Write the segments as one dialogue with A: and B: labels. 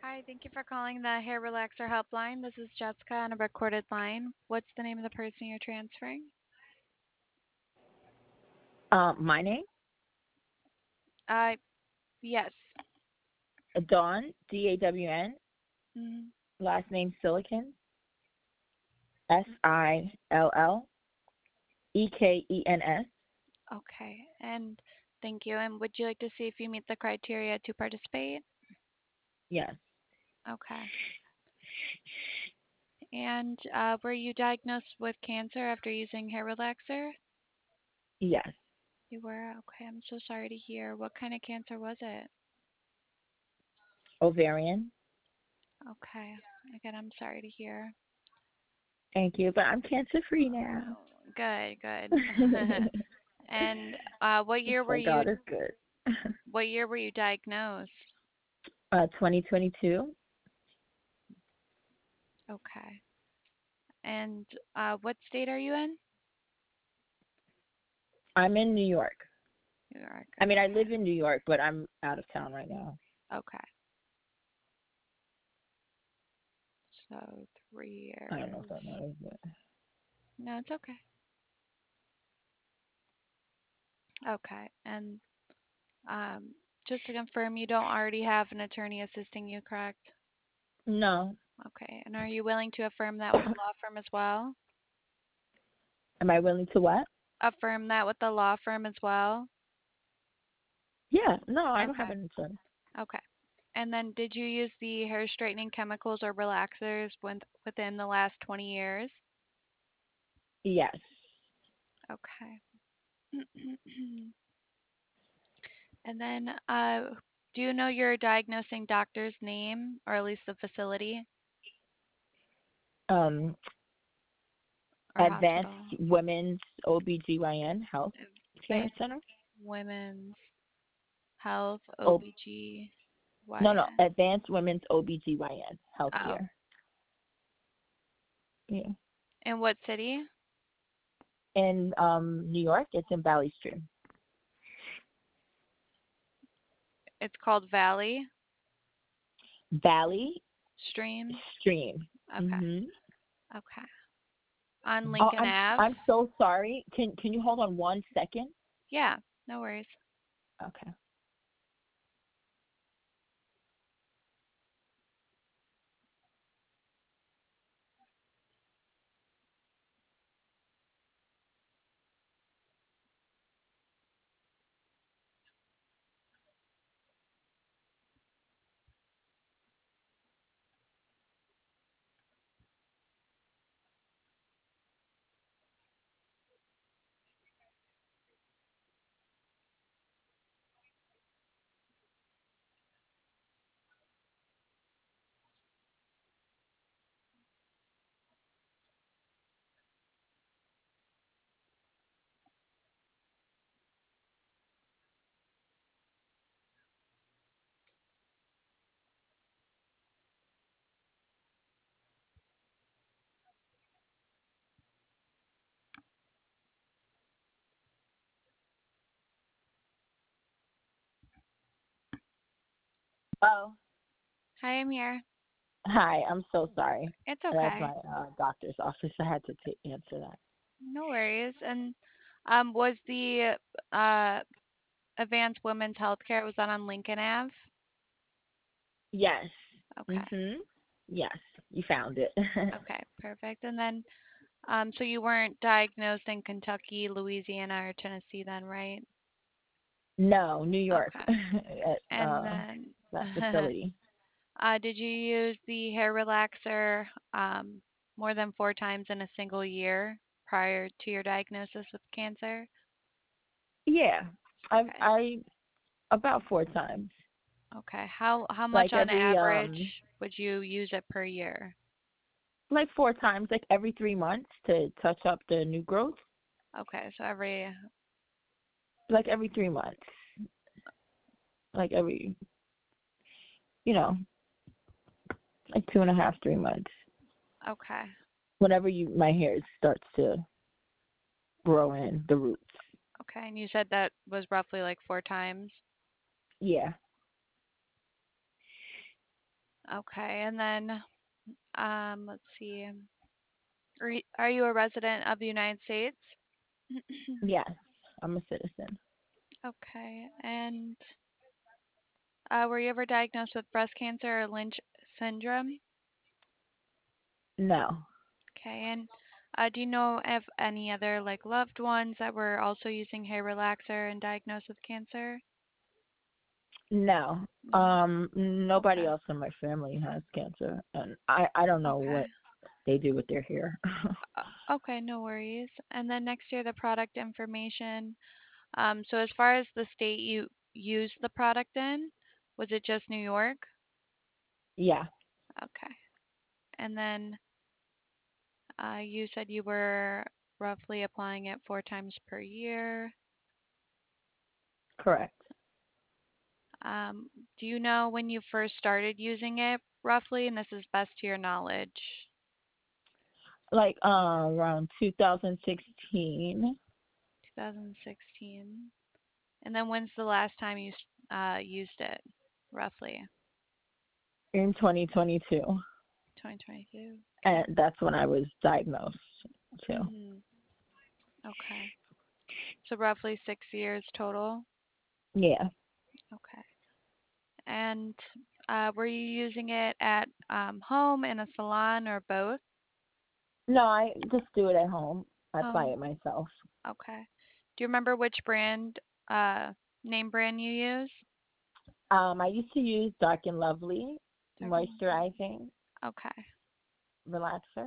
A: Hi, thank you for calling the Hair Relaxer Helpline. This is Jessica on a recorded line. What's the name of the person you're transferring?
B: My name,
A: Uh, yes.
B: Dawn, Dawn.
A: Mm,
B: Last name Silicon, Sillekens.
A: okay, and thank you. And would you like to see if you meet the criteria to participate?
B: Yes,
A: Okay. And were you diagnosed with cancer after using Hair Relaxer?
B: yes.
A: You were? Okay, I'm so sorry to hear. What kind of cancer was it?
B: Ovarian.
A: Okay. Again, I'm sorry to hear.
B: Thank you, but I'm cancer free now.
A: Good, good. And what year were
B: So
A: you
B: God is good.
A: what year were you diagnosed?
B: 2022.
A: Okay. And what state are you in?
B: I'm in New York.
A: New York.
B: I mean, I
A: Okay.
B: live in New York, but I'm out of town right now.
A: Okay. So
B: I don't know if
A: 3 years.
B: that matters, but
A: No, it's okay. Okay. And um, just to confirm, you don't already have an attorney assisting you, correct?
B: no.
A: Okay. And are you willing to affirm that with the law firm as well?
B: Am I willing to what?
A: Affirm that with the law firm as well?
B: Yeah, no, I don't have
A: Okay.
B: an insurance.
A: Okay. And then did you use the hair straightening chemicals or relaxers within the last 20 years?
B: Yes.
A: Okay. And then, do you know your diagnosing doctor's name or at least the facility
B: Um,
A: or
B: Advanced
A: hospital?
B: Women's OBGYN Health Care
A: Advanced
B: Center.
A: Women's Health
B: Oh,
A: OBGYN.
B: no, Advanced Women's OBGYN
A: Oh,
B: Healthcare. Yeah.
A: in what city?
B: In New York, it's in Valley Stream.
A: It's called Valley
B: Valley
A: Stream.
B: Stream.
A: Okay.
B: Mhm.
A: Okay. On
B: Oh,
A: Lincoln
B: I'm
A: Ave.
B: I'm so sorry. Can you hold on 1 second?
A: Yeah, no worries.
B: Okay. Oh,
A: Hi, I'm here.
B: hi. I'm so sorry.
A: It's
B: That's
A: okay.
B: my doctor's office. I had to answer that.
A: No worries. And was the uh, Advanced Women's Healthcare, was that on Lincoln Ave?
B: Yes.
A: Okay.
B: Mhm. Yes. You found it.
A: Okay, perfect. And then, so you weren't diagnosed in Kentucky, Louisiana, or Tennessee then, right?
B: No, New York.
A: Okay.
B: At
A: And then,
B: that facility.
A: did you use the hair relaxer more than 4 times in a single year prior to your diagnosis with cancer?
B: Yeah.
A: Okay.
B: I about 4 times.
A: Okay. How much
B: Like
A: on
B: every
A: average would you use it per year?
B: like 4 times, like every 3 months to touch up the new growth.
A: Okay, so every
B: Like every 3 months. Like every you know, like 2.5, 3 months.
A: okay.
B: Whenever my hair starts to grow in the roots.
A: Okay, and you said that was roughly like 4 times.
B: Yeah.
A: Okay, and then let's see. Are you a resident of the United States?
B: Yes, I'm a citizen.
A: Okay, and were you ever diagnosed with breast cancer or Lynch syndrome?
B: No,
A: Okay, and do you know of any other like loved ones that were also using hair relaxer and diagnosed with cancer?
B: no.
A: No.
B: Nobody
A: Okay.
B: else in my family has cancer, and I don't know
A: Okay.
B: what they do with their hair.
A: Okay, no worries. And then next year, the product information. So as far as the state you used the product in, was it just New York?
B: Yeah,
A: Okay. And then you said you were roughly applying it 4 times per year.
B: correct.
A: Um, do you know when you first started using it roughly? And this is best to your knowledge.
B: Like around 2016
A: 2016. And then when's the last time you used it, roughly?
B: in 2022,
A: 2022. Okay.
B: and that's when I was diagnosed too.
A: Mhm. Okay. So roughly 6 years total.
B: Yeah.
A: Okay. And were you using it at home, in a salon, or both?
B: No, I just do it at home. I apply
A: Home.
B: it myself.
A: Okay. Do you remember which brand, uh, name brand you use?
B: I used to use Dark and Lovely
A: Dark and Lovely.
B: moisturizing
A: Okay.
B: relaxer.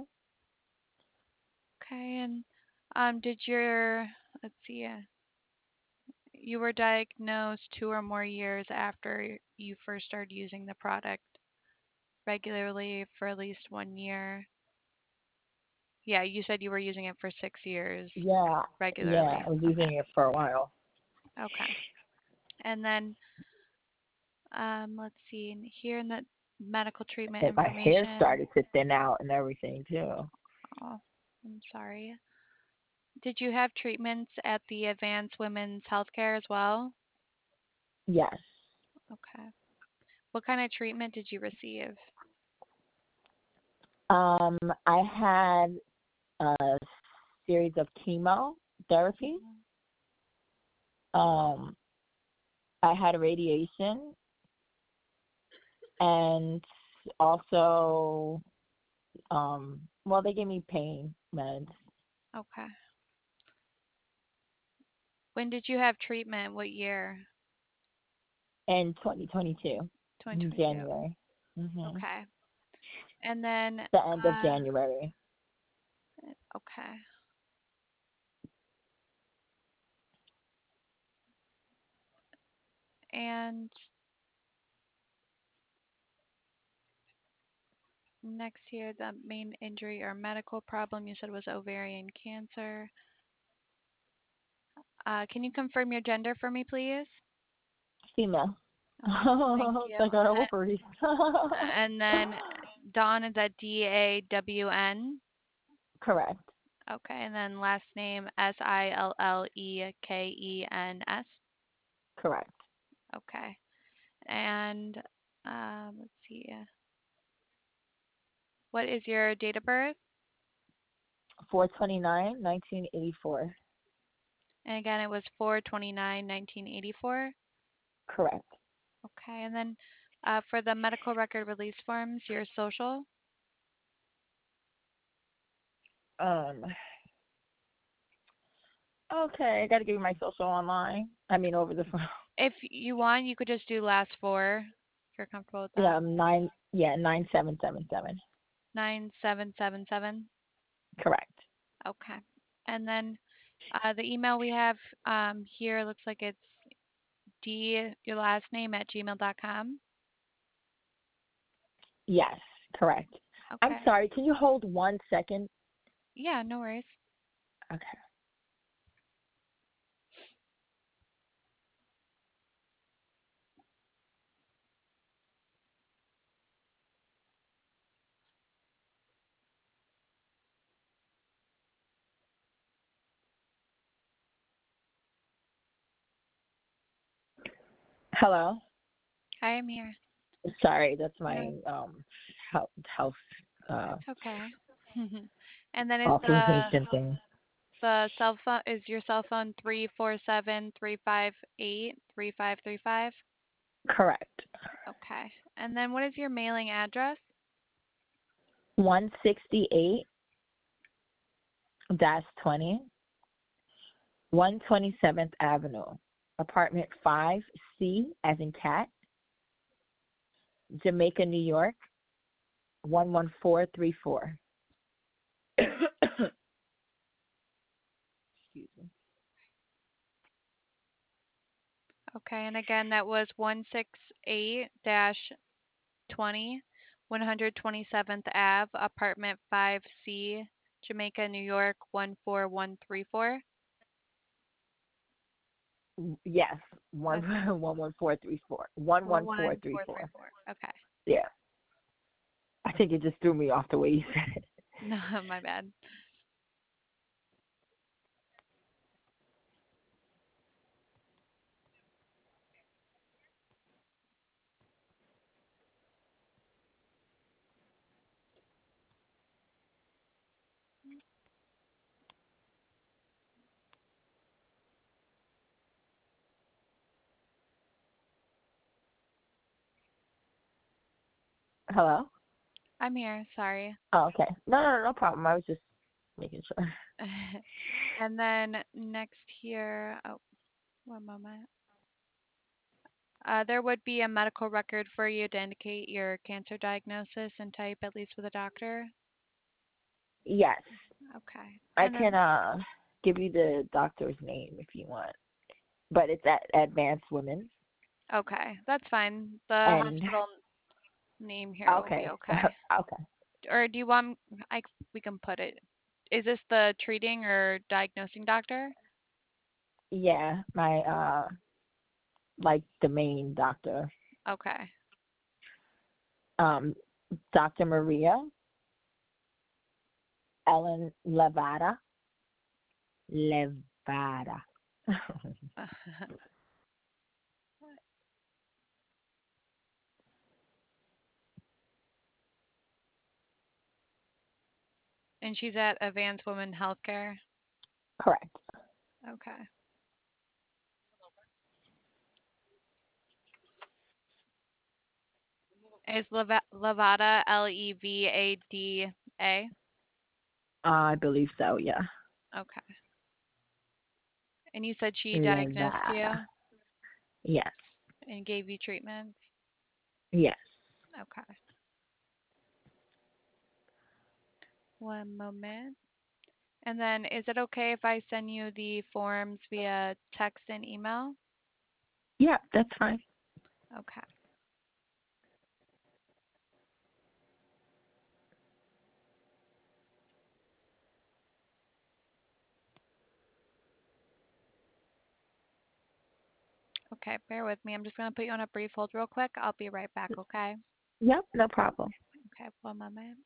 A: Okay. And did let's see, you were diagnosed 2 or more years after you first started using the product regularly for at least 1 year. Yeah, you said you were using it for 6 years
B: Yeah, yeah,
A: regularly.
B: I was
A: Okay.
B: using it for a while.
A: Okay. And then let's see, here in the medical treatment
B: And my hair
A: information.
B: started to thin out and everything too.
A: Oh, I'm sorry. Did you have treatments at the Advanced Women's Healthcare as well?
B: Yes.
A: Okay. What kind of treatment did you receive?
B: Um, I had a series of chemotherapy.
A: Mhm.
B: Um, I had radiation and also well they gave me pain meds
A: Okay. When did you have treatment? What year?
B: in 2022 in
A: 2022.
B: January.
A: Okay. And then,
B: The end of
A: uh,
B: January.
A: okay. And next here, the main injury or medical problem you said was ovarian cancer. Can you confirm your gender for me, please?
B: Female.
A: Okay, thank you.
B: I got ovaries.
A: And then Dawn, is that Dawn?
B: Correct.
A: Okay, and then last name Sillekens.
B: Correct.
A: Okay, and let's see. What is your date of birth?
B: 429 1984.
A: And again, it was 4/29, 1984.
B: Correct.
A: Okay, and then for the medical record release forms, your social.
B: Um okay, I gotta give you my social online. I mean over the phone.
A: If you want, you could just do last four if you're comfortable with that.
B: Yeah, 9777.
A: 9777.
B: Correct.
A: Okay. And then the email we have here looks like it's your last name at gmail.com.
B: Yes, correct. I'm
A: Okay.
B: sorry, can you hold 1 second?
A: Yeah, no worries.
B: Okay. Hello.
A: Hi, I'm here.
B: Sorry, that's
A: No,
B: my health uh
A: it's okay. And then is
B: authorization thing.
A: the cell phone is your cell phone 347-358-3535?
B: Correct.
A: Okay. And then what is your mailing address?
B: 168-20, 127th Avenue, apartment 5C as in cat, Jamaica, New York, 11434. Excuse me.
A: Okay, and again, that was 168-20, 127th Ave, apartment 5C, Jamaica, New York, 14134.
B: Yes, one
A: Okay.
B: 11434. 11434.
A: 11434. Okay.
B: Yeah. I think it just threw me off the way you said it.
A: No, my bad.
B: Hello?
A: I'm here, sorry.
B: Oh, okay. No problem. I was just making sure.
A: And then next here, oh, one moment. There would be a medical record for you to indicate your cancer diagnosis and type, at least with a doctor.
B: Yes.
A: Okay.
B: I
A: And
B: can
A: then,
B: give you the doctor's name if you want. But it's at Advanced Women.
A: okay, that's fine. The
B: And
A: hospital name here will be
B: okay.
A: okay.
B: Okay.
A: Or do you want, we can put it. Is this the treating or diagnosing doctor?
B: Yeah, my like the main doctor.
A: Okay.
B: Um Dr. Maria Ellen Levada. Levada.
A: And she's at Advanced Women Healthcare.
B: Correct.
A: Okay. Is Levada Levada?
B: I believe so, yeah.
A: Okay. And you said she diagnosed
B: Levada.
A: you
B: Yes.
A: and gave you treatments?
B: Yes.
A: Okay. One moment. And then is it okay if I send you the forms via text and email?
B: Yeah, that's fine.
A: Okay. Okay, bear with me. I'm just going to put you on a brief hold real quick. I'll be right back, okay?
B: Yep, no problem.
A: Okay, one moment.